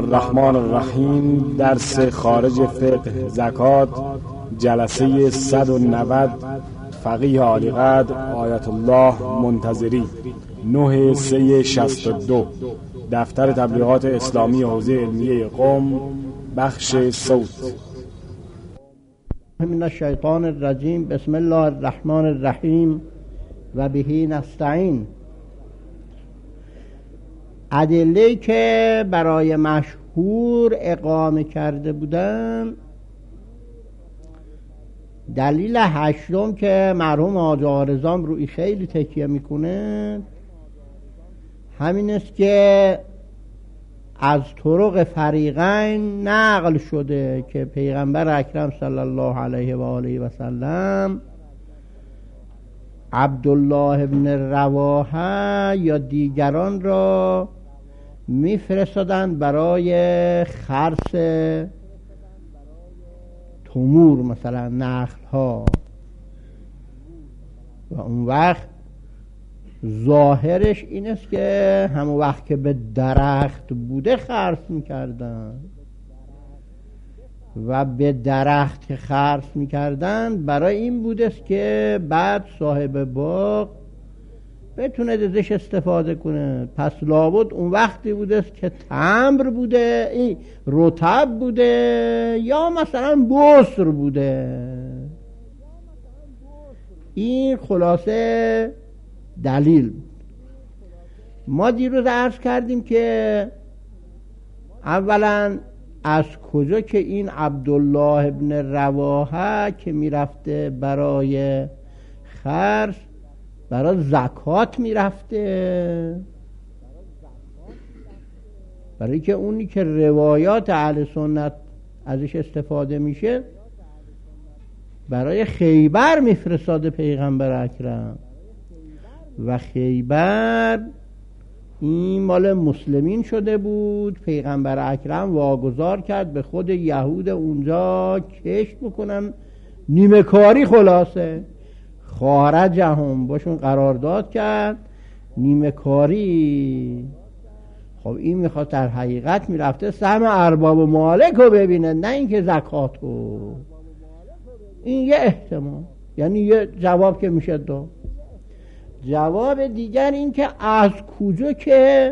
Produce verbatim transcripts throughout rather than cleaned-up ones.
الرحمن الرحیم. درس خارج فقه زکات، جلسه صد و نود. فقیه عالیقدر آیت الله منتظری، نه سه شصت و دو. دفتر تبلیغات اسلامی حوزه علمیه قم، بخش صوت. من الشیطان الرجیم. بسم الله الرحمن الرحیم و بهی نستعین. ادله‌ای که برای مشهور اقامه کرده بودن، دلیل هشتم که مرحوم حاج آرزام روی خیلی تکیه میکنه همین است که از طرق فریقین نقل شده که پیغمبر اکرم صلی الله علیه و آله و سلم عبدالله ابن رواحه یا دیگران را میفرستادند برای خرس تمور، مثلا نخل ها، و اون وقت ظاهرش این است که همون وقت که به درخت بوده خرس میکردن و به درخت که خرس میکردن برای این بوده است که بعد صاحب باغ بتونه ازش استفاده کنه. پس لابد اون وقتی بوده است که تمر بوده، این رطب بوده، یا مثلا بسر بوده. این خلاصه دلیل. ما دیروز عرض کردیم که اولا از کجا که این عبدالله ابن رواحه که میرفته برای خرس، برای زکات میرفته، برای که اونی که روایات اهل سنت ازش استفاده میشه برای خیبر میفرستاده پیغمبر اکرم، و خیبر این مال مسلمین شده بود. پیغمبر اکرم واگذار کرد به خود یهود اونجا کشت بکنن، نیمه کاری، خلاصه خارجهم باشون قرارداد کرد، نیمه کاری. خب این میخواد در حقیقت میرفته سهم ارباب و مالک رو ببینه، نه اینکه زکات رو. این یه احتمال، یعنی یه جواب که میشه دو. جواب دیگر این که از کجا که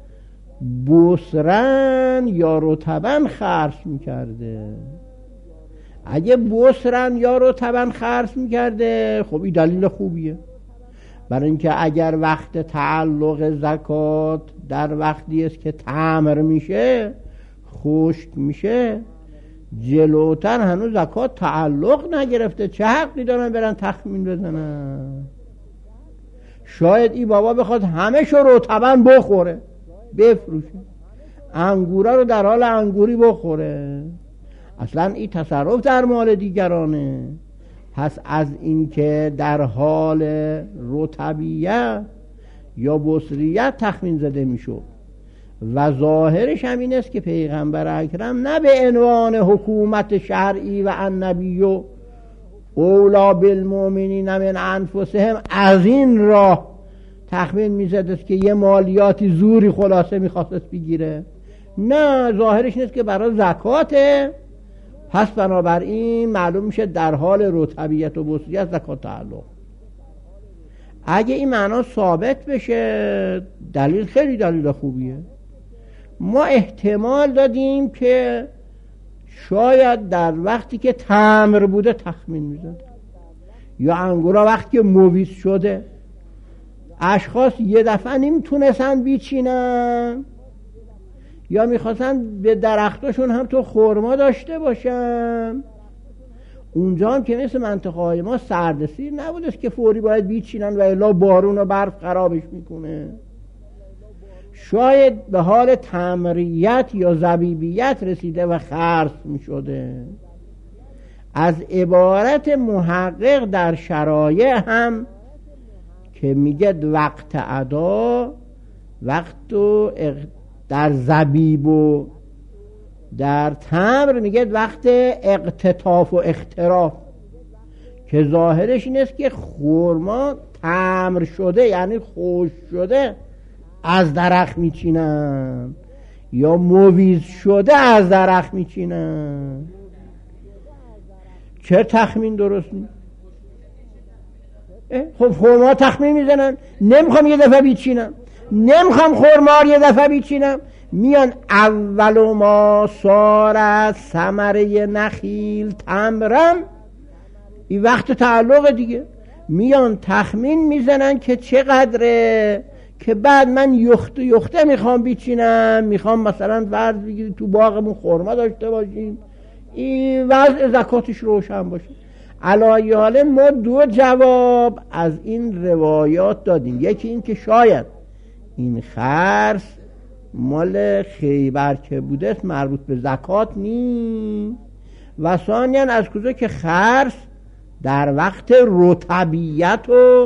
بسرن یا رطبن خرس میکرده. اگه بسرن یا رطبن خرس میکرده، خب این دلیل خوبیه، برای اینکه اگر وقت تعلق زکات در وقتی است که تمر میشه، خشک میشه، جلوتر هنوز زکات تعلق نگرفته، چه حقی دارن برن تخمین بزنن؟ شاید این بابا بخواد همه شو رطبن بخوره بفروشه، انگوره رو در حال انگوری بخوره، اصلا این تصرف در مال دیگرانه. پس از این که در حال رطبیت یا بسریت تخمین زده میشد، و ظاهرش هم این است که پیغمبر اکرم نه به عنوان حکومت شرعی و النبی و اولا بالمؤمنین من انفسهم از این راه تخمین میزد است که یه مالیاتی زوری خلاصه میخواست بگیره، نه، ظاهرش نیست که برای زکاته. پس بنابراین معلوم میشه در حال رطبیت و بسریت زکات تعلق. اگه این معنا ثابت بشه، دلیل خیلی دلیل خوبیه. ما احتمال دادیم که شاید در وقتی که تمر بوده تخمین میزد، یا انگورا وقتی که مویز شده، اشخاص یه دفعه نمیتونستن بیچینن، یا میخواستن به درختاشون هم تو خرما داشته باشن. اونجا هم که مثل منطقه های ما سردسیر نبوده که فوری باید بیچینن و الا بارون و برف خرابش میکنه. شاید به حال تمریت یا زبیبیت رسیده و خرس میشده. از عبارت محقق در شرایع هم که میگه وقت ادا، وقت و در زبیب و در تمر میگه وقت اقتطاف و اختراف، که ظاهرش این است که خرما تمر شده یعنی خوش شده از درخت میچینن. یا مویز شده از درخت میچینن. چه تخمین درست نیست؟ خب خورما تخمین میزنن، نمیخوام یه دفعه بیچینم، نمیخوام خورمار یه دفعه بیچینم، میان اول ما سار از ثمره نخیل تمرم، این وقت تعلق دیگه، میان تخمین میزنن که چقدره، که بعد من یخته یخته میخوام بیچینم، میخوام مثلا فرض بگیرید تو باغمون خورما داشته باشیم، این وضع زکاتش روشن باشه. علی حال ما دو جواب از این روایات دادیم، یکی این که شاید این خرس مال خیبر که بوده است مربوط به زکات نیست، و ثانیاً از کجا که خرس در وقت رطبیت و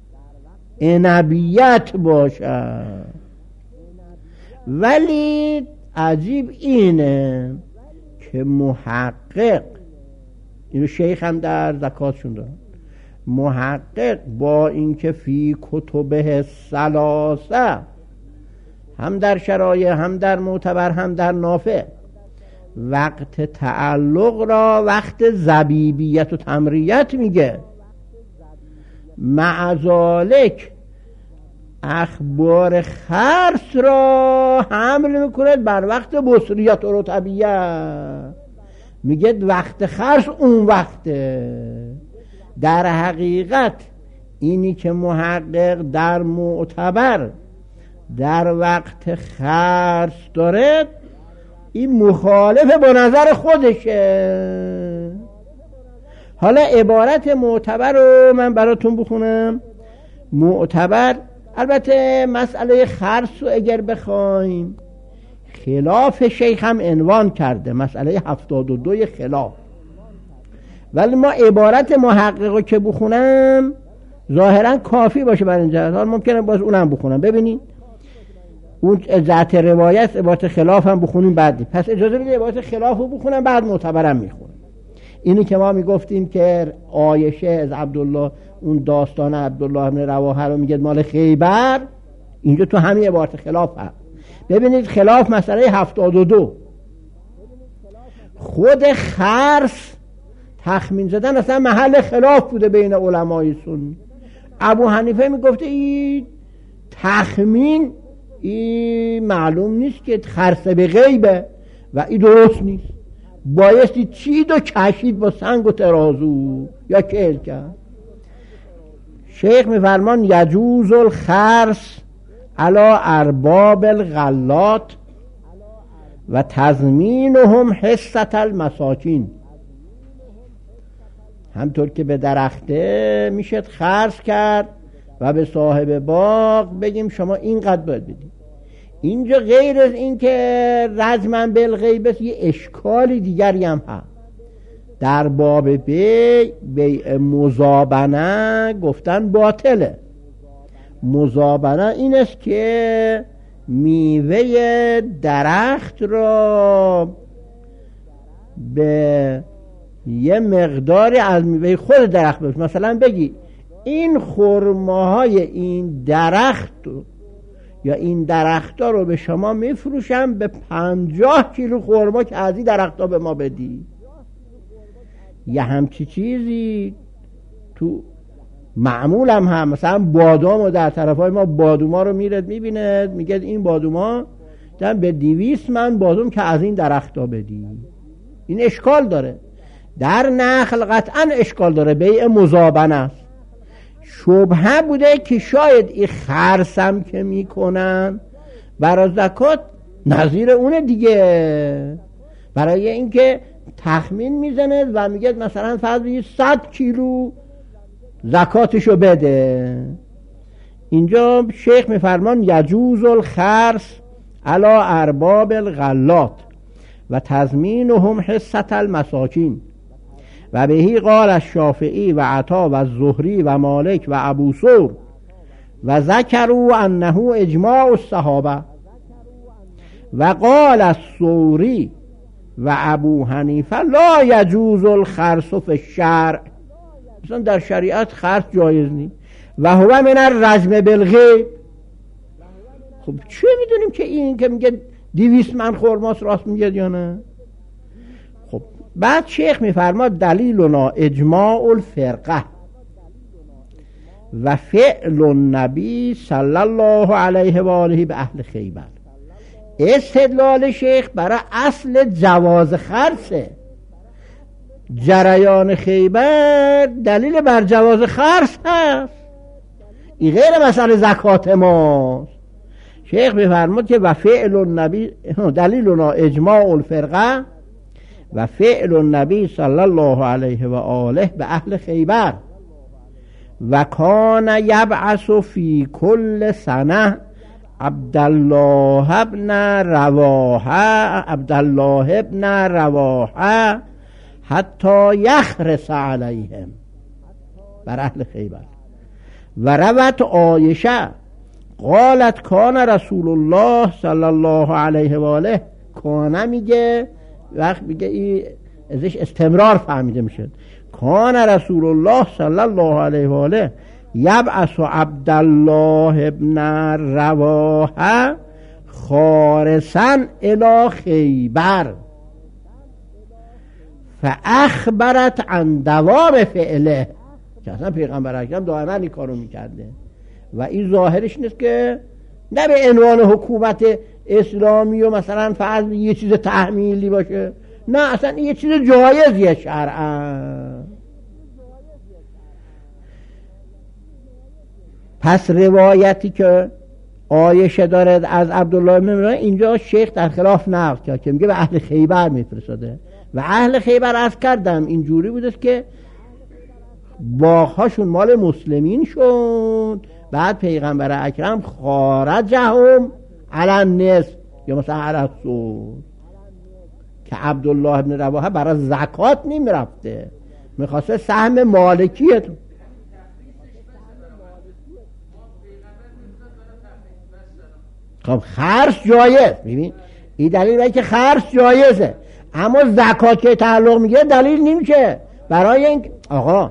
عنبیت باشد. ولی عجیب اینه که محقق، اینو شیخ هم در زکاتشون دارن، محقق با اینکه فی کتبه ثلاثه، هم در شرایع هم در معتبر هم در نافع، وقت تعلق را وقت زبیبیت و تمریت میگه. معذالک اخبار خرس را حمل میکنه بر وقت بصریت و رطبیت، میگه وقت خرس اون وقته. در حقیقت اینی که محقق در معتبر در وقت خرس داره، این مخالف با نظر خودشه. حالا عبارت معتبر رو من براتون بخونم. معتبر، البته مسئله خرس رو اگر بخوایم خلاف شیخ هم عنوان کرده، مسئله هفتاد و دوی خلاف، ولی ما عبارت محقق رو که بخونم ظاهرا کافی باشه برای اینجا، حالا ممکنه باز اونم بخونم. ببینید اون ذات روایت عبارت خلاف هم بخونیم بعدی، پس اجازه بدید عبارت خلاف رو بخونم بعد معتبرم میخونم. اینی که ما میگفتیم که عایشه از عبدالله، اون داستان عبدالله بن رواحه رو میگه مال خیبر، اینجا تو همین عبارت خلاف هست. ببینید خلاف مسئله هفتاد و دو، خود خرس تخمین زدن اصلا محل خلاف بوده بین علمای سنی. ابو حنیفه میگفته این تخمین این معلوم نیست که خرس به غیبه و این درست نیست، بایستی چید و کشید با سنگ و ترازو یا کل کرد. شیخ میفرمان یجوز الخرس علی ارباب الغلات و تضمینهم حصة المساکین. همطور که به درخته میشه خرس کرد و به صاحب باغ بگیم شما اینقدر باید بدید. اینجا غیر از این که رجمن بالغیبه یه اشکالی دیگری هم هست. در باب بی بیع مزابنه گفتن باطله. مزابنه این است که میوه درخت را به یه مقداری از میوه خود درخت بفروشی. مثلا بگی این خرماهای این درخت یا این درخت‌ها رو به شما میفروشم به پنجاه کیلو خرما که از این درخت‌ها به ما بدی. یه همچی چیزی تو معمول هم هم مثلا بادام و در طرفای ما بادوما رو میرد میبینه میگه این بادوما دارم به دیویس من بادوم که از این درخت‌ها بدی. این اشکال داره. در نخل قطعا اشکال داره، بیع مزابنه است. شبهه بوده که شاید این خرسم که میکنن برای زکات نظیر اونه دیگه، برای اینکه تخمین میزنه و میگه مثلا فرض بگید صد کیلو زکاتشو بده. اینجا شیخ میفرمان یجوز الخرس علی ارباب الغلات و تضمینهم حصة المساکین و بهی قال الشافعی و عطا و الزهری و مالک و ابو ثور و ذکروا انه اجماع الصحابه و قال الثوری و ابو حنیفه لا یجوز الخرس فی الشرع. مثلا در شریعت خرس جایز نیست. و هو من الرجم بالغیب. خب چه میدونیم که این که میگه دویست من خرماست، راست میگه یا نه؟ خب بعد شیخ میفرماد دلیلنا اجماع الفرقه و فعل النبی صلی الله علیه و آله به اهل خیبر. استدلال شیخ برای اصل جواز خرسه. جریان خیبر دلیل بر جواز خرس هست، این غیر مسئله زکات ماست. شیخ میفرماد که و فعل النبی دلیلنا اجماع الفرقه و فعل النبی صلی الله علیه و آله به اهل خیبر و کان یبعث فی کل سنه عبدالله ابن رواحه عبدالله ابن رواحه حتی یخرس علیهم بر اهل خیبر. و روت عایشه قالت کان رسول الله صلی الله علیه و آله، کانه میگه وقت میگه این ازش استمرار فهمیده میشه، کان رسول الله صلی الله علیه و آله یبعث عبدالله ابن رواحه خارسا الی خیبر فاخبرت عن دوام فعله، که اصلا پیغمبر اکرم دائما این کارو میکرده و این ظاهرش نیست که نه به عنوان حکومت اسلامی و مثلا فرض یه چیز تحمیلی باشه، نه اصلا این یه چیز جایزیه شرعا. پس روایتی که عایشه دارد از عبدالله بن رواحه، اینجا شیخ در خلاف نقل کرد که میگه به اهل خیبر میفرستاده و اهل خیبر عرض کردم اینجوری بوده که باغهاشون مال مسلمین شد، بعد پیغمبر اکرم خارجهم علی النصف یا مثلا علی الثلث، که عبدالله بن رواحه برای زکات نمیرفته، میخواسته سهم مالکیت. خب خرس جایز، ببین این دلیل باید که خرس جایزه، اما زکات که تعلق میگه دلیل نمیشه برای این. آقا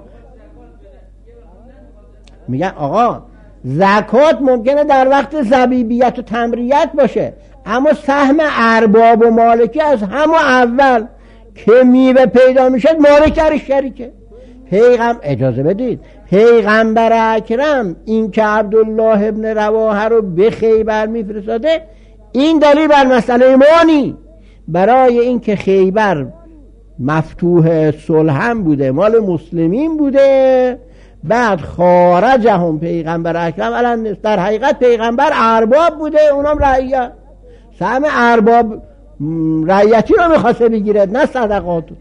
میگن آقا زکات ممکنه در وقت زبیبیت و تمریت باشه، اما سهم ارباب و مالکی از همون اول که میوه پیدا میشه مالک در شریکه. پیغمبر اجازه بدید، پیغمبر اکرم این که عبدالله ابن رواحه رو به خیبر میفرستاده این دلیل بر مسئله مانی، برای این که خیبر مفتوح صلح هم بوده، مال مسلمین بوده، بعد خارجهم پیغمبر اکرم الان در حقیقت پیغمبر ارباب بوده، اونم رعیت، سهم ارباب رعیتی رو میخواسته بگیره نه صدقاتو.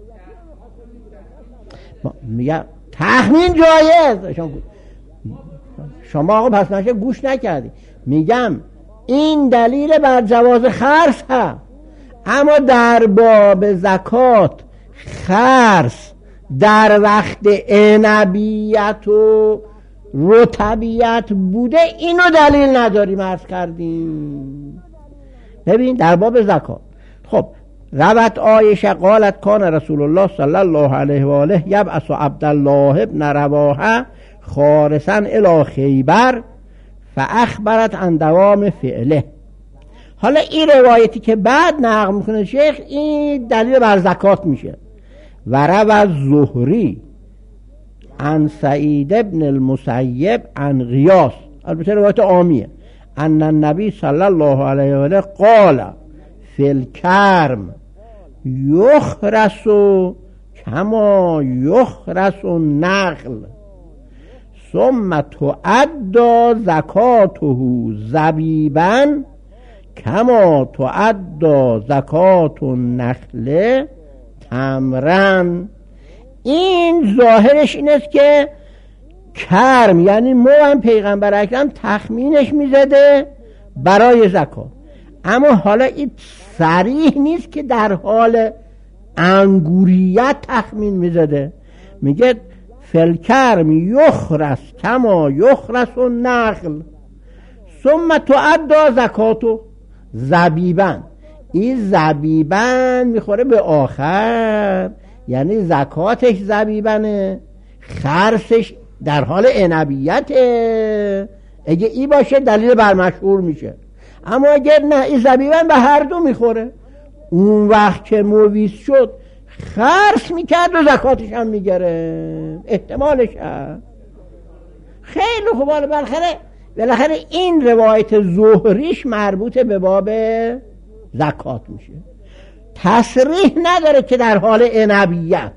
میگه تخمین جایز، شما آقا پس نشه گوش نکردی، میگم این دلیل بر جواز خرس هست، اما در باب زکات خرس در وقت عنبیت و رطبیت بوده اینو دلیل نداریم عرض کردیم. ببین در باب زکات خب روت عایشه قالت کان رسول الله صلی الله علیه و آله یبعث عبدالله ابن رواحه خارسا الی خیبر فاخبرت عن دوام فعله. حالا این روایتی که بعد نقل میکنه شیخ این دلیل بر زکات میشه. و روى الزهری عن سعید ابن المسیب عن غیاث، البته روایت عامیه، ان النبی صلی الله علیه و آله قال فی الکرم یخرس کما یخرس النخل ثم تعد زکاته زبیبا کما تعد زکات النخل تمرن. این ظاهرش این است که کرم یعنی مو هم پیغمبر اکرم تخمینش میزده برای زکات، اما حالا این صریح نیست که در حال انگوریت تخمین میزده، میگه فلکرم یخرس کما یخرس النخل ثم تعد زکاتو زبیبن. این زبیبن میخوره به آخر، یعنی زکاتش زبیبنه، خرسش در حال عنبیته. اگه ای باشه دلیل بر مشهور میشه، اما اگر نه این زبیبن به هر دو میخوره. اون وقت که مویز شد خرس میکرد و زکاتش هم میگره، احتمالش هست. خیلی خوب. بالاخره بالاخره این روایت زهریش مربوط به باب زکات میشه، تصریح نداره که در حال عنبیت.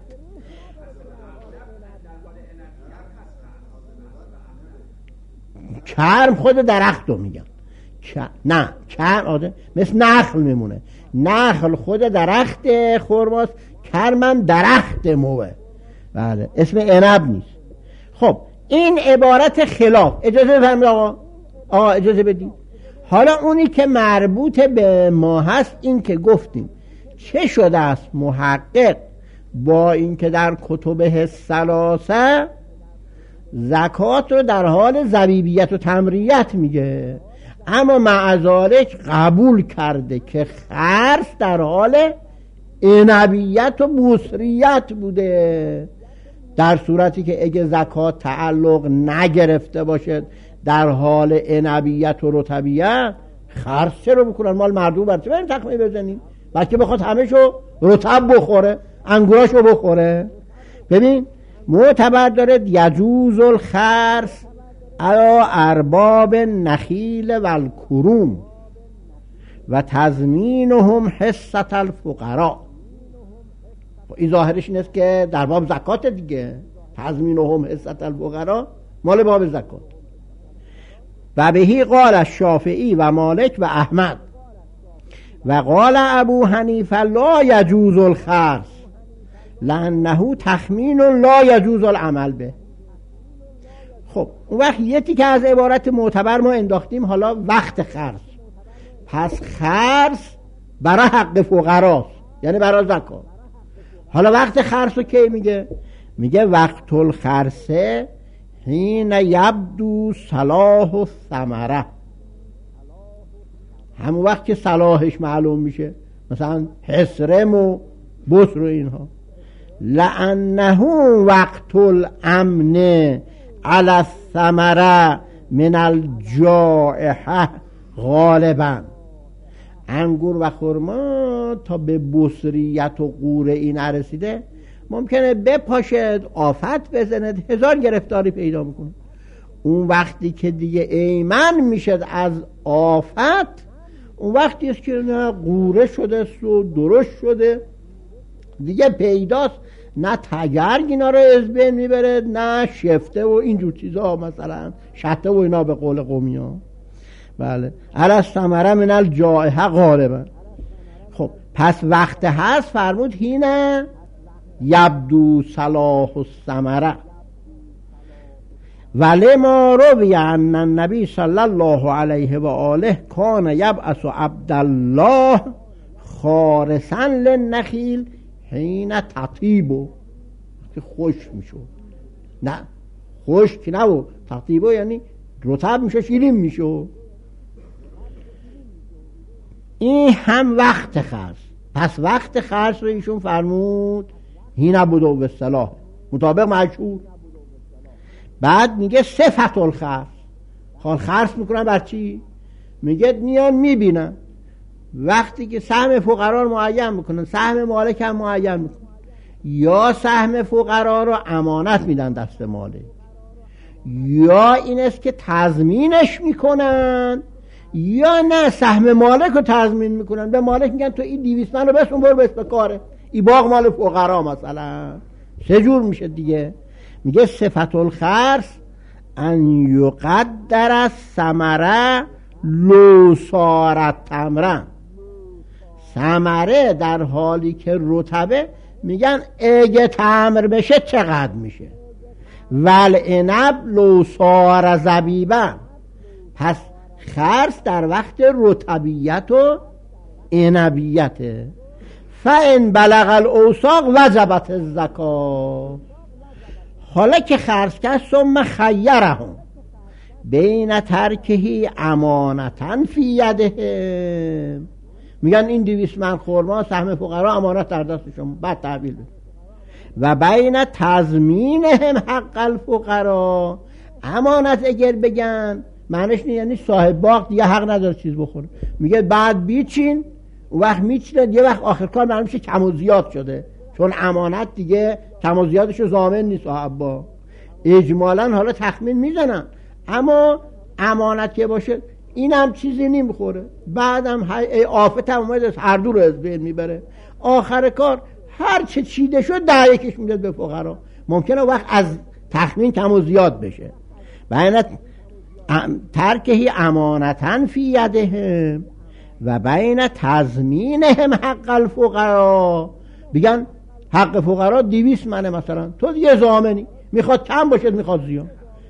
کرم خود درخت رو میگن، نه کرم آده مثل نخل میمونه، نخل خود درخت خرماست، کرمم درخت موه، بله اسم عنب نیست. خب این عبارت خلاف. اجازه بفرمایید آقا، آقا اجازه بدید. حالا اونی که مربوط به ما هست این که گفتیم چه شده است محقق با این که در کتبه ثلاثه زکات رو در حال زبیبیت و تمریت میگه، اما مع ذالک قبول کرده که خرس در حال عنبیت و بصریت بوده، در صورتی که اگه زکات تعلق نگرفته باشه در حال عنبیت و رطبیت، خرس چه رو بکنن؟ مال مردم برچه بریم تخمه بزنیم؟ بلکه بخواد همه شو رطب بخوره، انگوراشو بخوره. ببین معتبر داره یجوز الخرس علی ارباب نخیل و الکروم و تضمینهم حصة الفقراء. این ظاهرش این است که در باب زکات دیگه، تضمینهم حصة الفقراء مال باب زکات. و بهی قال الشافعی و مالک و احمد و قال ابو حنیفه لا یجوز الخرس لانه تخمین لا یجوز العمل به. خب اون وقت یکی که از عبارت معتبر ما انداختیم حالا وقت خرس. پس خرس برای حق فقراست، یعنی برای زکات. حالا وقت خرس رو کی میگه؟ میگه وقت الخرسه حین یبدو صلاح و ثمره، همون وقت که صلاحش معلوم میشه، مثلا حسرم و بسر و اینها. لانه وقت الامن علی الثمره من الجائحه غالبا. انگور و خرما تا به بصریت و قوره این نرسیده ممکنه بپاشد، آفت بزند، هزار گرفتاری پیدا میکنه. اون وقتی که دیگه ایمن میشد از آفت، اون وقتی است که نه قوره شده و درشت شده دیگه پیداست، نه تگرگ اینا رو از بین میبره، نه شفته و اینجور چیزا، مثلا شته و اینا به قول قومی ها. بله علی الثمره من الجائحه غالبا. خب پس وقت هست فرمود هینه یبدو صلاح الثمره. ولی ما روی ان النبی صلی الله علیه و آله کان یبعث عبدالله خارسا للنخیل حین تطیبو، که خوش میشو، نه خوش که نه، تطیبو یعنی رطب میشه، شیرین میشه. این هم وقت خرس. پس وقت خرس رو ایشون فرمود هین بودو به صلاح مطابق مشهور. بعد میگه صفت الخرس. خال خرس میکنن بر چی؟ میگه میان میبینن وقتی که سهم فقرا رو معین میکنن، سهم مالک هم معین میکنن، یا سهم فقرا رو امانت میدن دست مالک، یا این است که تضمینش میکنن، یا نه سهم مالک رو تضمین میکنن. به مالک میگن تو این دیویس من رو بس اون برو بس بکاره، این باغ مال فقرا مثلا. سه جور میشه دیگه. میگه صفت الخرس ان یقدر الثمره لو صارت تمره. ثمره در حالی که رطبه میگن اگه تمر بشه چقدر میشه. والعنب لو صار زبیبا. پس خرس در وقت رطبیت و عنبیته. فان بلغ الاوساق وجبت الزکات. حالا که خرس کرد ثم خیرهم بین ترکهی امانتن فی یده. میگن این دویست من خرما سهم فقرا امانت در دستشون، بعد تحویل بده. و بین تضمینهم حق الفقرا. امانت اگر بگن معنیش یعنی صاحب باغ دیگه حق نداره چیز بخوره. میگه بعد بیچین، اون وقت میچینه، یه وقت آخر کار معلوم میشه کم و زیاد شده، چون امانت دیگه کم و زیادشو ضامن نیست صاحب باغ. اجمالا حالا تخمین میزنن، اما امانت که باشه اینم چیزی نمیخوره. بعدم ای آفت هم اومده هر دو رو از بین میبره. آخر کار هر چه چیده شد ده یکش میداد به فقرا. ممکنه وقت از تخمین کم و زیاد بشه. بین ترکهی امانتن فی یدهم و بین تضمینهم حق الفقرا. بگن حق فقرا دویست منه مثلا، تو دیگه ضامنی، میخواد کم باشه میخواد زیاد.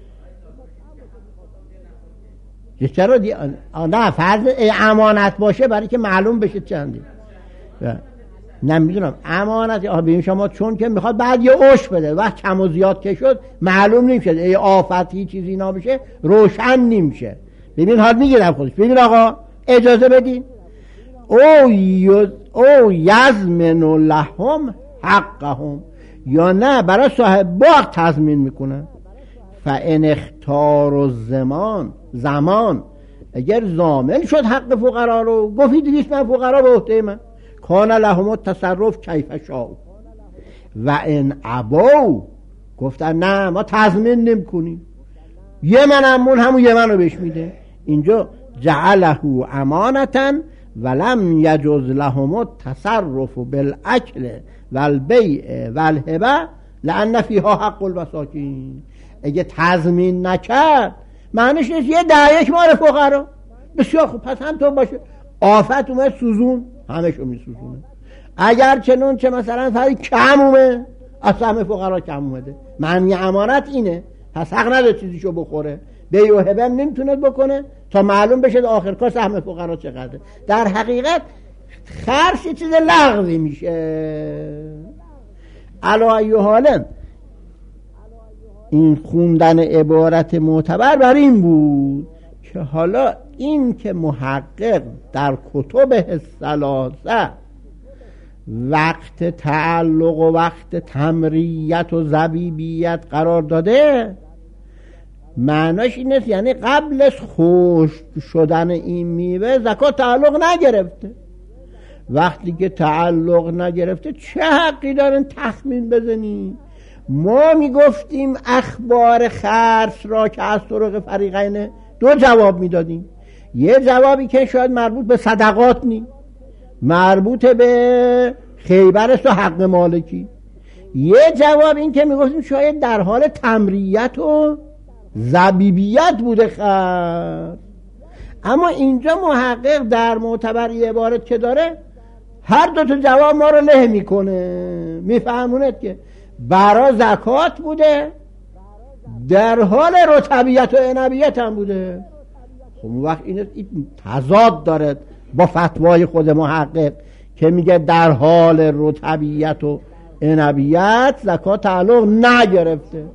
چرا دی... نه فرض امانت باشه برای که معلوم بشه چنده. نمیدونم امانت آها ببین شما، چون که میخواد بعد یه اوش بده، وقت کم و زیاد که شد معلوم نمیشه، ای آفتی چیزی اینا بشه روشن نمیشه. ببین حال میگیرم خودش. ببین آقا اجازه بدین او یز... او یزمن لهم حقهم، یا نه برای صاحب باغ تضمین میکنه. فان اختار الزمان، زمان اگر ضامن شد حق فقرا رو، گفتید دویست من فقرا به عهده من، کان لهم التصرف کیف شاء. و ان ابوا، گفتن نه ما تضمین نمیکنیم، یه منمون همون یه من رو بهش میده. اینجا جعله امانتا ولم یجوز لهم التصرف بالاکل والبیع والهبه لان فیها حق المساکین. اگه تضمین نکرد معنیش نیست یه ده یک مال فقرا. بسیار خوب، پس هم تو باشه آفت اومد سوزون همشو میسوزونه. اگر چنون چه مثلا فرض کم اومه از همه فقرا کم اومده، معنی امانت اینه، پس حق نداره چیزیشو بخوره. بیع و هبه نمیتونه بکنه تا معلوم بشه آخر کار سهم فقرا چقدره. در حقیقت خرج چیز لغوی میشه. علی ای حال این خوندن عبارت معتبر بر این بود که حالا این که محقق در کتب ثلاثه وقت تعلق و وقت تمریت و زبیبیت قرار داده، معناش این است یعنی قبل از خشک شدن این میوه زکات تعلق نگرفته. وقتی که تعلق نگرفته چه حقی دارن تخمین بزنی؟ ما میگفتیم اخبار خرس را که از طرق فریقین دو جواب میدادیم. یه جوابی که شاید مربوط به صدقات نی، مربوط به خیبر است و حق مالکی. یه جواب این که میگفتیم شاید در حال تمریت و زبیبیت بوده خرس. اما اینجا محقق در معتبر عبارت که داره هر دو تا جواب ما رو له میکنه، میفهموند که برا زکات بوده، در حال رطبیت و عنبیت هم بوده. خب اون وقت این تضاد داره با فتوای خود محقق که میگه در حال رطبیت و عنبیت زکات تعلق نگرفته.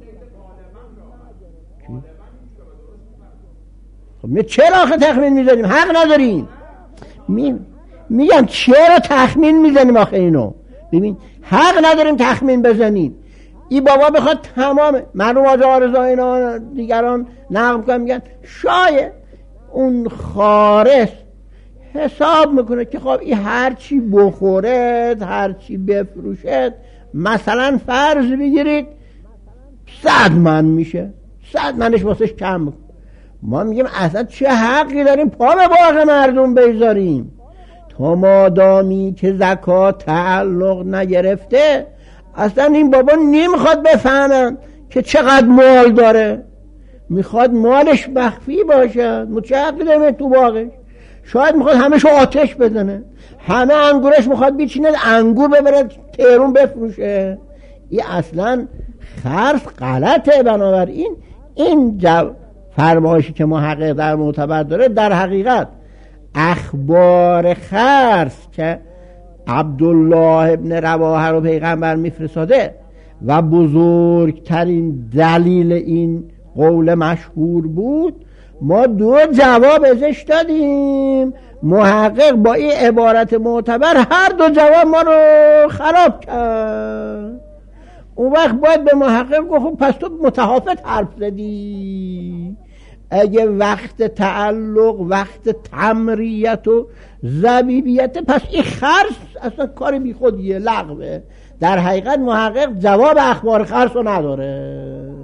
خب می چرا آخه تخمین میزنیم؟ حق نداریم. می میگم چرا تخمین میزنیم آخه اینو؟ ببین حق نداریم تخمین بزنیم. این بابا بخواد تمام مرحوم آقا آرزا اینا دیگران نقل کنن، میگن شاید اون خارس حساب میکنه که خب این هر چی بخورد هر چی بفروشد، مثلا فرض بگیرید صد من میشه، صد منش واسش کم میکنه. ما میگیم اصلا چه حقی داریم پا به باغ مردم بذاریم؟ تا مادامی که زکات تعلق نگرفته اصلا این بابا نمیخواد بفهمن که چقدر مال داره، میخواد مالش مخفی باشد. متشکر داریم تو باغش، شاید میخواد همشو آتش بزنه، همه انگورش میخواد بیچینه انگور ببره تهرون بفروشه. این اصلا خرص غلطه. بنابراین این جو فرمایشی که محقق در معتبر داره در حقیقت اخبار خرص که عبدالله ابن رواحه رو پیغمبر میفرستاده و بزرگترین دلیل این قول مشهور بود، ما دو جواب ازش دادیم. محقق با این عبارت معتبر هر دو جواب ما رو خراب کرد. اون وقت باید به محقق گفت پس تو متحافظ حرف زدی. اگه وقت تعلق وقت تمریت و زبیبیت، پس این خرس اصلا کار بی خودیه، لغوه. در حقیقت محقق جواب اخبار خرس رو نداره.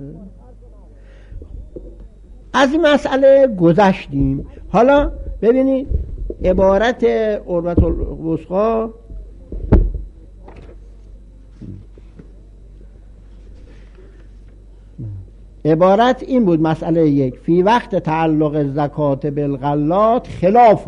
از این مسئله گذشتیم. حالا ببینید عبارت عروة الوثقی عبارت این بود. مسئله یک: فی وقت تعلق زکات بالغلات خلاف،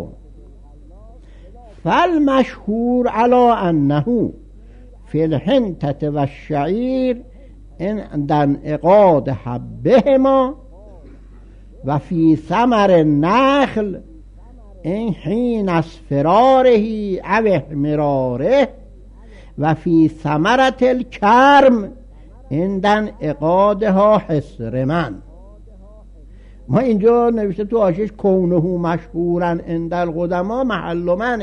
فالمشهور علی انه فی الحنطة و الشعیر عند انعقاد حبهما و فی ثمر النخل این حین اصفراره او احمراره و فی ثمرة الکرم عند انعقادها حصرمن. ما اینجا نوشته تو حاشیه کونه مشهورا عند القدما محل من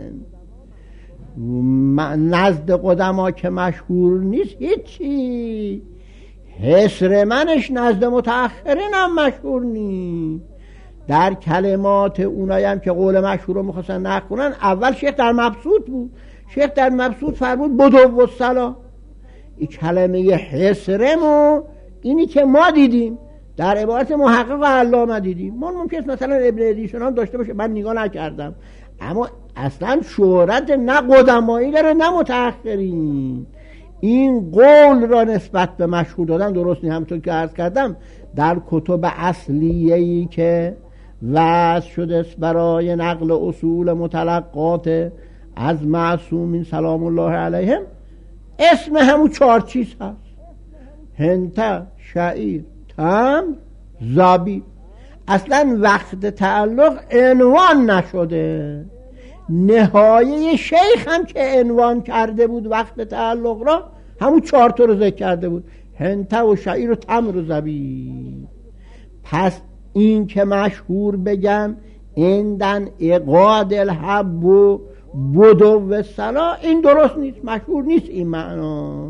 نزد قدما که مشهور نیست هیچی، حصرمنش نزد متأخرین هم مشهور نیست. در کلمات اونایم که قول مشهور رو میخواستن نقل کنن، اول شیخ در مبسوط بود. شیخ در مبسوط فرمود بدو و صلا. این کلمه حصرمو اینی که ما دیدیم در عبارت محقق و علامه دیدیم. ما ممکنه مثلا ابن ادیسون هم داشته باشه، من نگاه نکردم، اما اصلا شهرت نه قدمایی داره نه متأخرین. این قول را نسبت به مشهور دادن درست نیست. همونطور که عرض کردم در کتب اصلیه‌ای که وضع شده است برای نقل اصول متلقات از معصومین سلام الله علیهم، اسم همون چهار چیز هست: هنته، شعیر، تمر، زبیب. اصلا وقت تعلق عنوان نشده. نهایه شیخ هم که عنوان کرده بود وقت تعلق را، همون چهار تا رو ذکر کرده بود: هنته و شعیر و تمر و زبیب. پس این که مشهور بگم ایندن اقاد الحب و بدو و سلا، این درست نیست، مشهور نیست این معنا.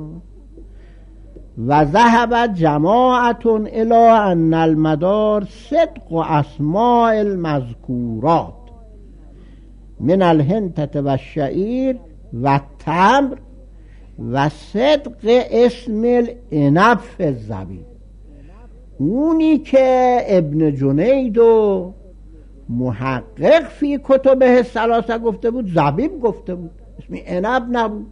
و ذهب جماعتون الی ان المدار صدق و اسماء المذکورات من الهنطة و الشعیر و تمر و صدق اسم العنب فی الزبیب. اونی که ابن جنید و محقق فی کتبه ثلاثه گفته بود زبیب گفته بود، اسم عنب نبود.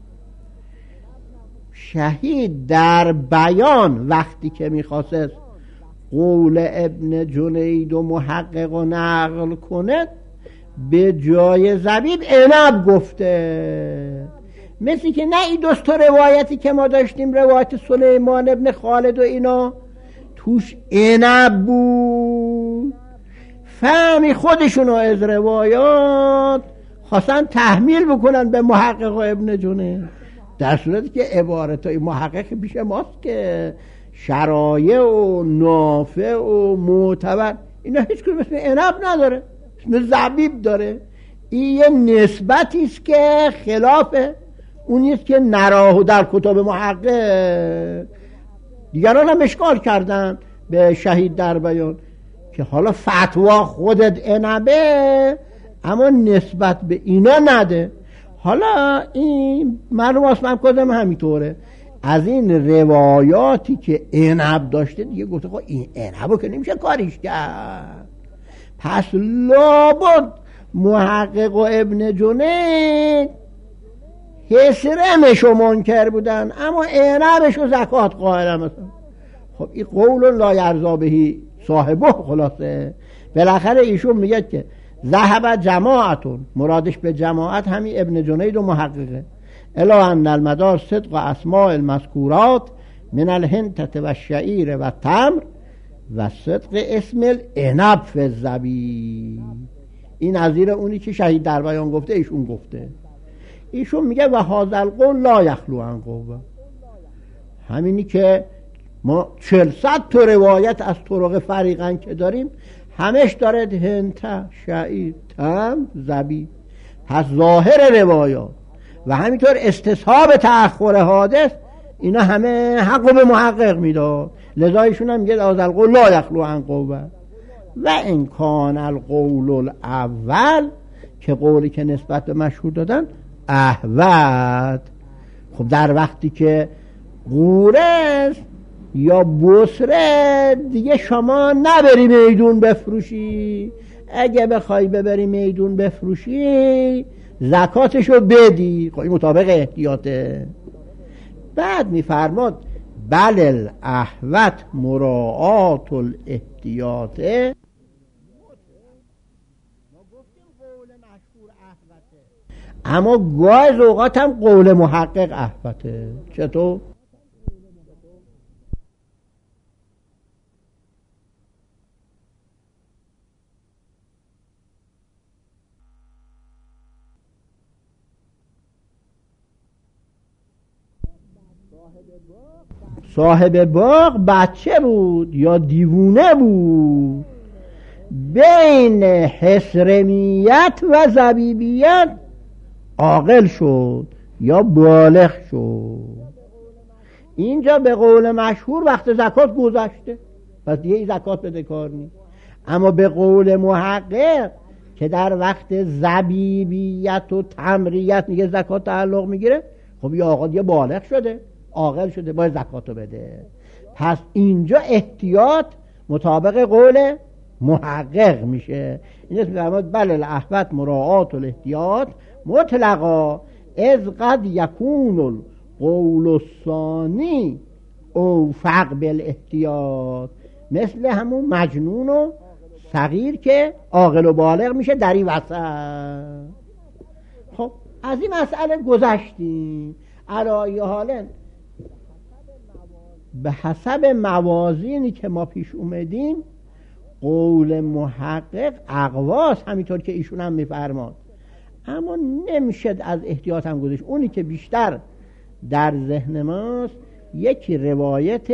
شهید در بیان وقتی که میخواست قول ابن جنید و محقق و نقل کنه به جای زبیب عنب گفته. مثل که نه این دوست روایتی که ما داشتیم، روایت سلیمان ابن خالد و اینا توش عنب بود، فهمی خودشونو از روایات خواستن تحمیل بکنن به محقق و ابن جنید، در صورتی که عبارتای محقق پیش ماست که شرایع و نافع و معتبر اینا هیچ کدوم اسم عنب نداره، اسم زبیب داره. این یه نسبتی است که خلاف اونیست که نراه در کتاب محقق. دیگران هم اشکال کردن به شهید در بیان که حالا فتوا خودت عنبه اما نسبت به اینا نده. حالا این معلوم است من کدام همینطوره. از این روایاتی که عنب داشته دیگه گفته خب این عنبو که نمیشه کاریش کرد، پس لابد محقق و ابن جنید حصرمشو منکر بودن اما عنبشو زکات قائل مثلا. خب این قول لا یرضا بهی صاحبه. خلاصه بالاخره ایشون میگه که ذهب جماعتون، مرادش به جماعت همین ابن جنید و محققه، الا ان المدار صدق و اسماء المذکورات من الهنطة و الشعیر و تمر و صدق اسم العنب فی الزبیب. این نظیر اونی که شهید در بیان گفته ایشون گفته. ایشون میگه و هذا القول لا یخلو عن قوه. همینی که ما چهل صد تا روایت از طرق فریقن که داریم همش داره هنته، شعیر، تمر، زبیب. پس ظاهر روایات و همینطور استصحاب تأخر حادث اینا همه حق به محقق میداد. لذا ایشون هم میگه هذا القول لا یخلو عن قوه. و ان کان القول الاول، که قولی که نسبت به مشهور دادن احوط. خب در وقتی که قوره یا بصره دیگه شما نبری میدون بفروشی، اگه بخوای ببری میدون بفروشی زکاتشو بدی. خب این مطابق احتیاطه. بعد میفرماد بل الاحوط مراعات الاحتیاطه. اما گاز اوقات هم قول محقق احوطه. چطور؟ صاحب باغ بچه بود یا دیوونه بود، بین حسرمیت و زبیبیت عاقل شد یا بالغ شد. اینجا به قول مشهور وقت زکات گذشته، پس دیگه زکات بده کار نیست. اما به قول محقق که در وقت زبیبیت و تمریت میگه زکات تعلق میگیره، خب یه آقا دیگه بالغ شده، عاقل شده، باید زکاتو بده. پس اینجا احتیاط مطابق قول محقق میشه. این اسم فرمود بل الاحوط مراعات الاحتیاط مطلقا از قد یکون القول الثانی اوفق بالاحتیاط، مثل همون مجنون و صغیر که عاقل و بالغ میشه در این وسط. خب از این مسئله گذشتیم. علای حال به حسب موازینی که ما پیش اومدیم قول محقق اقواس، همینطور که ایشون هم میفرماد، اما نمیشد از احتیاط هم گذاشت. اونی که بیشتر در ذهن ماست یکی روایت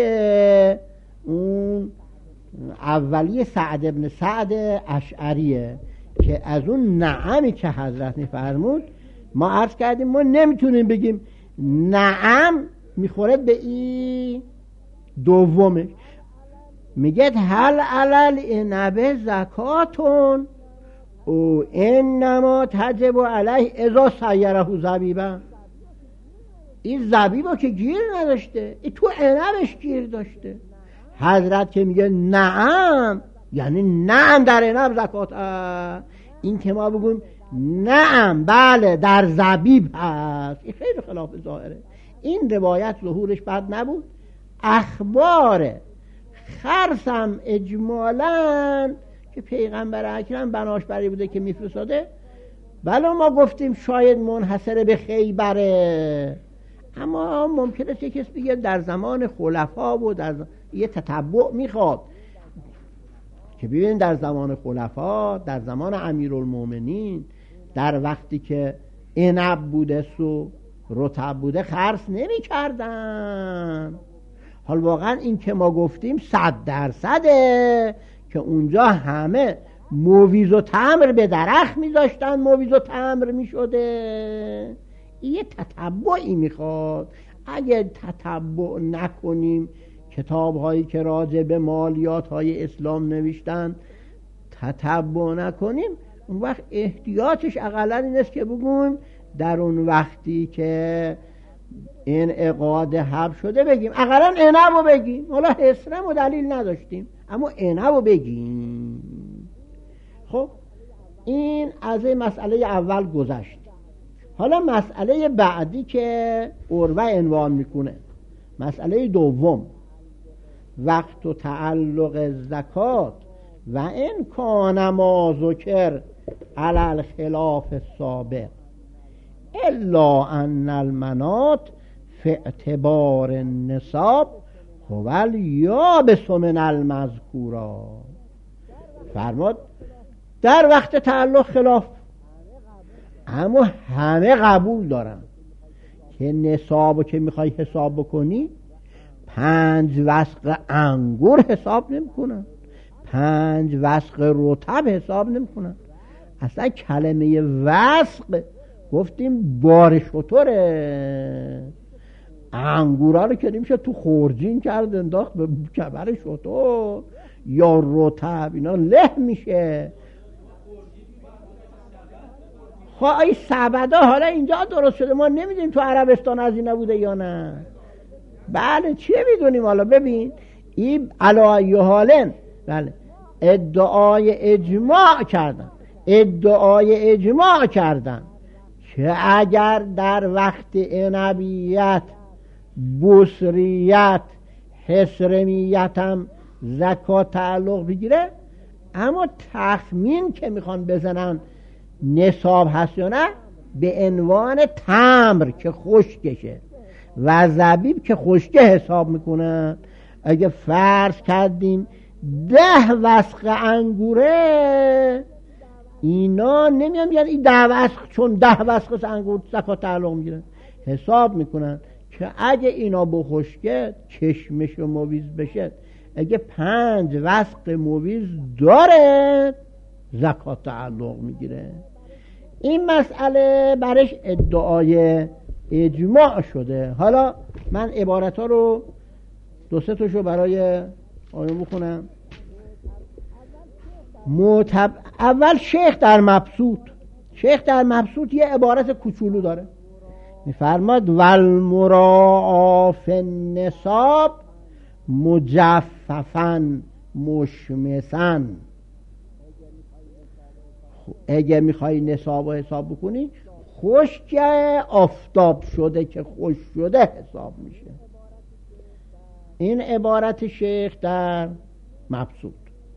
اون اولی سعد ابن سعد اشعریه که از اون نعمی که حضرت میفرمود ما عرض کردیم ما نمیتونیم بگیم نعم میخورد به این دومش. میگه هل علل عنب زکاتون او انما تجب علیه اذا سیره زبیبا. این زبیبا که گیر نداشته، این تو عنبش گیر داشته. حضرت که میگه نعم یعنی نعم در عنب زکات. این که ما بگویم نعم بله در زبیب هست، این خیلی خلاف ظاهره. این روایت ظهورش بد نبود. اخبار خرسم اجمالاً که پیغمبر اکرم بناش بری بوده که میفرستاده، بله ما گفتیم شاید منحصر به خیبره، اما ممکنه که کسی بگه در زمان خلفا و در زمان... یه تتبع میخواد که ببینید در زمان خلفا، در زمان امیرالمومنین، در وقتی که عنب بوده سو رطب بوده خرس نمی کردن. حال واقعا این که ما گفتیم صد درصده که اونجا همه مویز و تمر به درخت می داشتن، مویز و تمر می شده. یه تتبعی میخواد. اگه تتبع نکنیم کتاب هایی که راجع به مالیات های اسلام نوشتن تتبع نکنیم، اون وقت احتیاطش اقلا این است که بگویم در اون وقتی که انعقاد حب شده بگیم اقلا عنب رو بگیم. حالا حسرم و دلیل نداشتیم اما عنب رو بگیم. خب این از این مسئله اول گذشت. حالا مسئله بعدی که عروه عنوان میکنه، مسئله دوم، وقت و تعلق زکات و ان کان ما ذکر علی الخلاف السابق الا ان المنات فی اعتبار النصاب هو الیابس من المذکورا. فرمود در وقت تعلق خلاف، اما همه قبول دارن که نصابو که میخوای حساب بکنی پنج وسق انگور حساب نمیکنن، پنج وسق رطب حساب نمیکنن. اصلا کلمه وسق گفتیم بار شتره. انگورا رو که نمیشه تو خورجین کرد انداخت به کبر شتر، یا رطب اینا له میشه. خب این سبدا حالا اینجا درست شده، ما نمیدونیم تو عربستان از این نبوده یا نه. بله چه میدونیم. حالا ببین این علی حالن بله ادعای اجماع کردن ادعای اجماع کردن که اگر در وقت عنبیت، بصریت، حسرمیت هم زکات تعلق بگیره، اما تخمین که میخوان بزنن نصاب هست یا نه به عنوان تمر که خشکشه و زبیب که خشکه حساب میکنن. اگه فرض کردیم ده وسق انگوره، اینا نمیان بیان این ده وسق چون ده وسق انگور زکات تعلق میگیرن، حساب میکنن که اگه اینا بخشکه چشمش و مویز بشه، اگه پنج وسق مویز داره زکات تعلق میگیره. این مسئله برش ادعای اجماع شده. حالا من عبارت ها رو دو سه تاشو برای آیون بخونم. معتب... اول شیخ در مبسوط شیخ در مبسوط یه عبارت کوچولو داره، میفرماد والمراعا فی النصاب مجففن مشمسن. اگه میخوای نصاب رو حساب بکنی خشک آفتاب شده که خوش شده حساب میشه. این عبارت شیخ در مبسوط.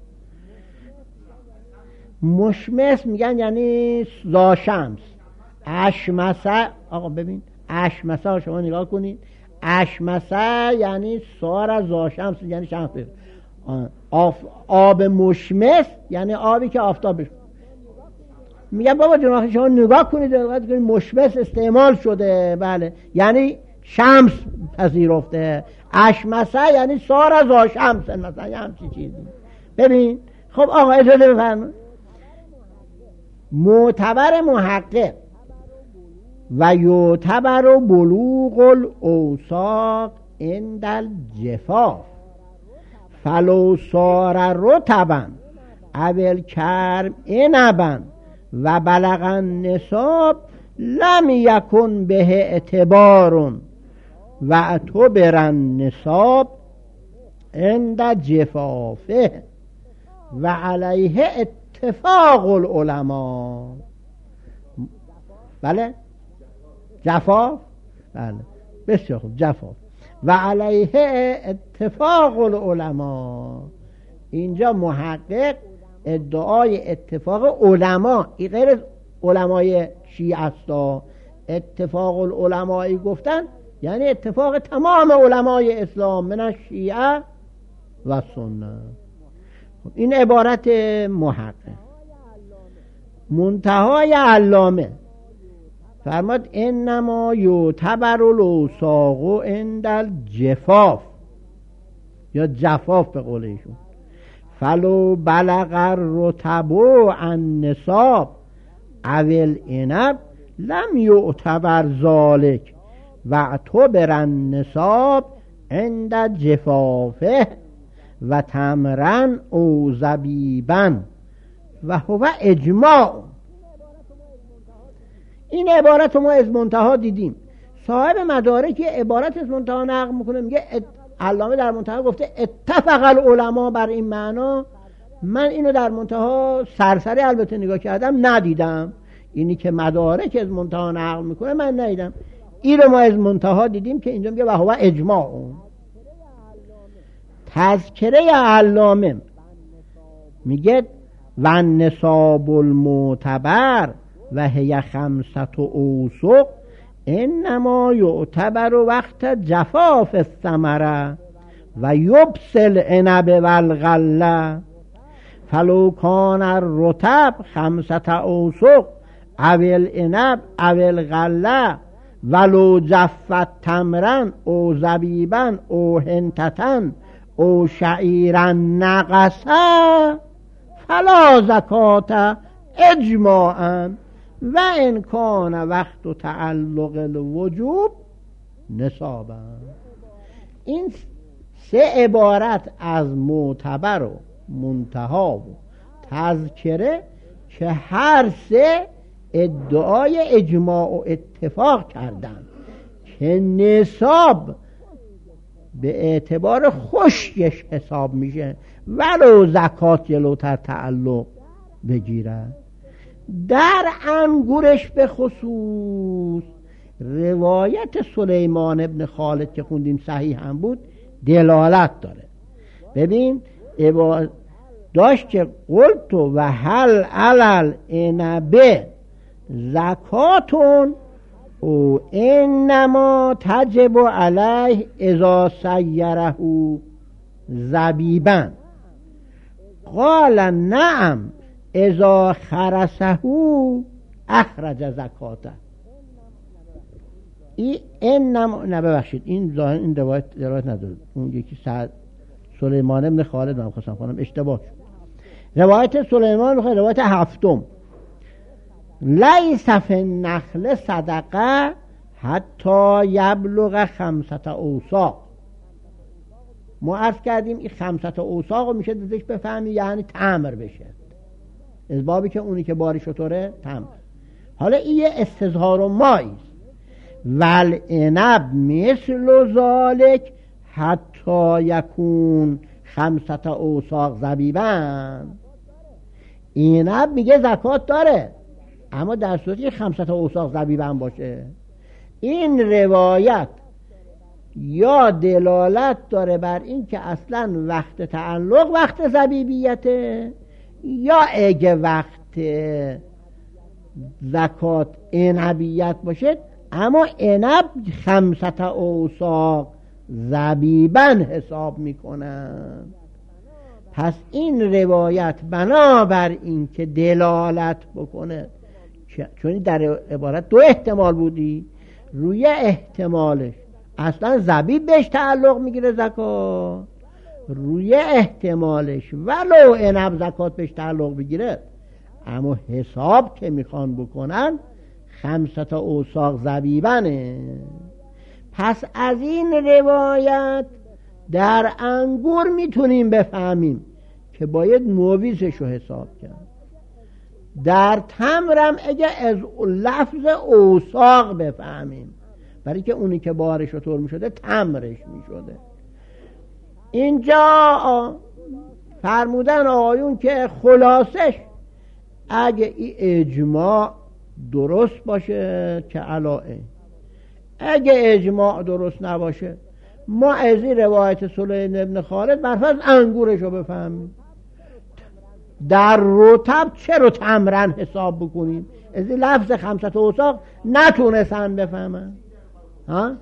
مشمس میگن یعنی زاشمس. اشمسه، آقا ببین اشمسه ها شما نگاه کنید، اشمسه یعنی سار زاشمس یعنی شمس. آف آب مشمس یعنی آبی که آفتابش. میگن بابا جناح شما نگاه کنید مشمس استعمال شده، بله یعنی شمس پذیرفته. اشمسه یعنی سار از آشمس مثلا یه همچی چیزی. ببین خب آقا اجازه بفرمایید. معتبر محقق و یعتبر بلوغ الاوساق عند الجفاف فلو صار رطبا اول کرم عنبا و بلغ النصاب لم یکن به اعتبار و اعتبر النصاب عند جفافه و علیه اتفاق العلماء. بله جفاف، بله بسیار خوب جفاف و علیه اتفاق العلماء. اینجا محقق ادعای اتفاق علما، این غیر علمای شیعه است، اتفاق العلمایی گفتن یعنی اتفاق تمام علمای اسلام من الشیعه و سنت. این عبارت محقق. منتهای علامه فرماد انما یعتبر الاوساق عند الجفاف یا جفاف به قول ایشون فلو بلغ الرطب النصاب اول عنب لم یعتبر ذلك و اعتبر النصاب عند جفافه و تمرن او زبیبن و هو اجماع. این عبارت ما از منتها دیدیم. صاحب مدارک عبارت از منتها نقل میکنه، میگه علامه در منتها گفته اتفق العلماء بر این معنا. من اینو در منتها سرسری البته نگاه کردم ندیدم، اینی که مدارک از منتها نقل میکنه من ندیدم. این رو ما از منتها دیدیم که اینجا میگه و هو اجماع. تذکره علامه میگه و النصاب المعتبر و هی خمسة اوسق انما یعتبر وقت جفاف الثمره و یبس العنب والغله فلو کان الرطب خمسة اوسق او العنب او الغله ولو جفت تمرا او زبیبا او هنتتا او شعیرا نقصا فلا زکات اجماعا و ان کان وقت تعلق الوجوب نصابا. این سه عبارت از معتبر و منتها و تذکره که هر سه ادعای اجماع و اتفاق کردن که نصاب به اعتبار خشکش حساب میشه ولو زکات جلوتر تعلق بگیره. در انگورش به خصوص روایت سلیمان ابن خالد که خوندیم صحیح هم بود دلالت داره. ببین داشت که قلت و هل علل انبه زکاتون او انما تجب علیه اذا سیره زبیبا قال نعم اذا خرسه اخرج زکاته. این انما نه ببخشید این ظاهر این روایت روایت نداره، اون یکی سعد سلیمان ابن خالد من خواستم کنم اشتباه شد. روایت سلیمان ابن خالد روایت هفتم لیس فی النخل صدقه حتی یبلغ خمسة اوساق. ما عرض کردیم این خمسة اوساق رو میشه دزش بفهمی یعنی تمر بشه، از بابی که اونی که باری شطوره تمر. حالا این یه استظهار و مایست والعنب مثل ذالک حتی یکون خمسة اوساق زبیبن. عنب میگه زکات داره اما در صورتی که خمسة اوساق زبیبن باشه. این روایت یا دلالت داره بر این که اصلا وقت تعلق وقت زبیبیته، یا اگه وقت زکات عنبیت باشه اما عنب خمسة اوساق زبیبن حساب میکنن. پس این روایت بنابر این که دلالت بکنه، چون در عبارت دو احتمال بودی، روی احتمالش اصلا زبیب بهش تعلق میگیره زکات، روی احتمالش ولو عنب زکات بهش تعلق بگیره اما حساب که میخوان بکنن خمسة اوساق زبیبنه. پس از این روایت در انگور میتونیم بفهمیم که باید مویزش رو حساب کرد. در تمرم اگه از لفظ اوساق بفهمیم، برای که اونی که بارش رو طور میشده تمرش میشده. اینجا فرمودن آقایون که خلاصش اگه این اجماع درست باشه که علائه، اگه اجماع درست نباشه ما از این روایت سلیمان ابن خالد برفض انگورش رو بفهمیم. در رطب چرا تمرن حساب بکنیم؟ از این لفظ خمسة اوساق نتونستن بفهمن ها؟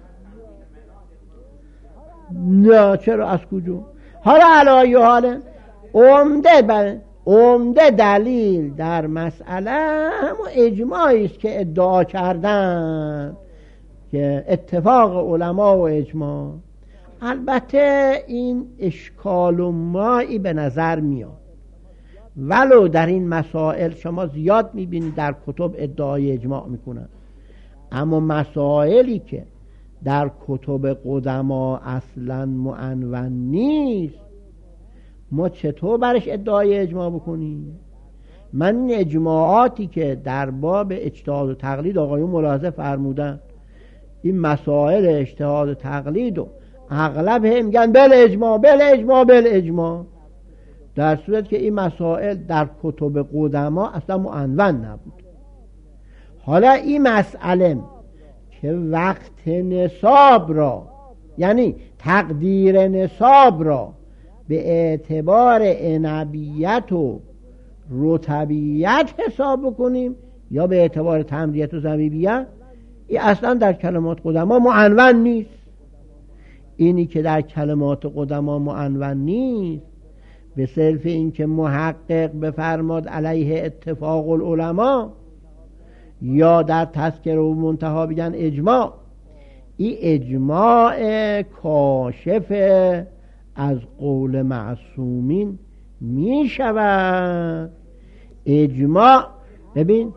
نه چرا از کجا؟ حالا علایه حاله عمده بر عمده دلیل در مسئله همون اجماعی است که ادعا کردن که اتفاق علما و اجماع. البته این اشکال و مایی به نظر میاد، ولو در این مسائل شما زیاد میبینید در کتب ادعای اجماع میکنن، اما مسائلی که در کتب قدما اصلا معنون نیست ما چطور برش ادعای اجماع بکنیم؟ من این اجماعاتی که در باب اجتهاد و تقلید آقایون ملاحظه فرمودن، این مسائل اجتهاد و تقلید و اغلب هم میگن بل اجماع بل اجماع بل اجماع، در صورت که این مسائل در کتب قدما اصلا معنون نبود. حالا این مسئله که وقت نصاب را یعنی تقدیر نصاب را به اعتبار عنبیت و رطبیت حساب بکنیم یا به اعتبار تمریت و زبیبیت، این اصلا در کلمات قدما معنون نیست. اینی که در کلمات قدما معنون نیست به صرف این که محقق بفرماد علیه اتفاق العلماء یا در تذکره و منتها بگن اجماع، این اجماع کاشف از قول معصومین می شود. اجماع ببین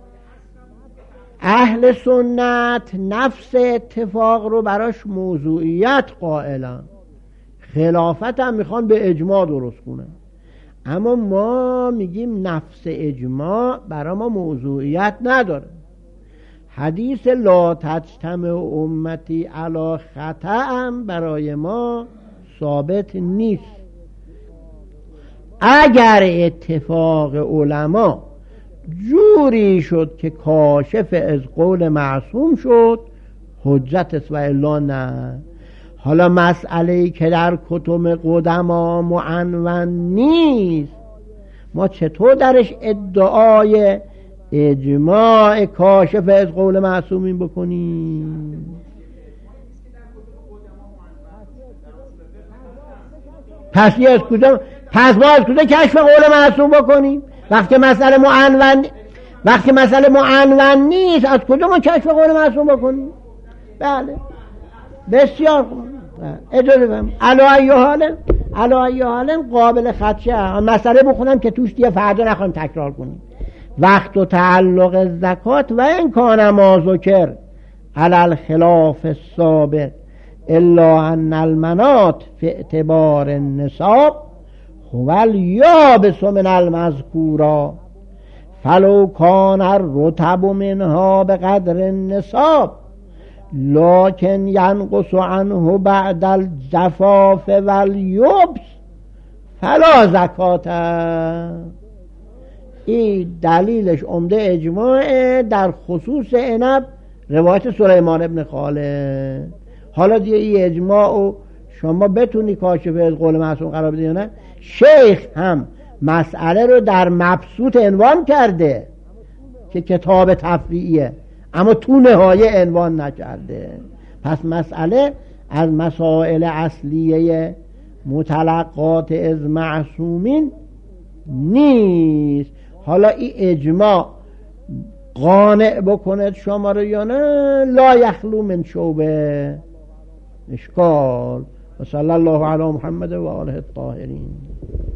اهل سنت نفس اتفاق رو براش موضوعیت قائلن، خلافت هم میخوان به اجماع درست کنن. اما ما میگیم نفس اجماع برای ما موضوعیت نداره. حدیث لا تجتمع امتی علی خطأ هم برای ما ثابت نیست. اگر اتفاق علما جوری شد که کاشف از قول معصوم شد حجت است و الا نه. حالا مسئله‌ای که در کتب قدما معنون نیست، ما چطور درش ادعای اجماع کاشف از قول معصومین بکنیم؟ پس از کجا پس ما از کجا کشف قول معصوم بکنیم؟ وقتی مسئله معنون وقتی مسئله معنون نیست از کجا ما کشف قول معصوم بکنیم؟ بله بسیار خوب. اجازه بدم علی ای حال علی ای حال قابل خدشه. مسئله بخونم که توش دیگه فردا نخوایم تکرار کنیم. وقت و تعلق زکات و این کان ما ذکر علی الخلاف السابق الا ان المنات فی اعتبار النصاب هو الیابس من المذکورا فلو کان الرطب منها بقدر النصاب لكن ينقص عنه بعد الجفاف والیبس فلا زکات. این دلیلش عمده اجماع در خصوص عنب روایت سلیمان ابن خالد. حالا دیگه این اجماع و شما بتونی کاشف از قول معصوم قرار بدی یا نه. شیخ هم مسئله رو در مبسوط عنوان کرده که کتاب تفریعیه، اما تو نهایه عنوان نکرده. پس مسئله از مسائل اصلیه متلقات از معصومین نیست. حالا این اجماع قانع بکند شما رو یا نه لا یخلو من شوبه اشکال. و صلی الله علی محمد و آله الطاهرین.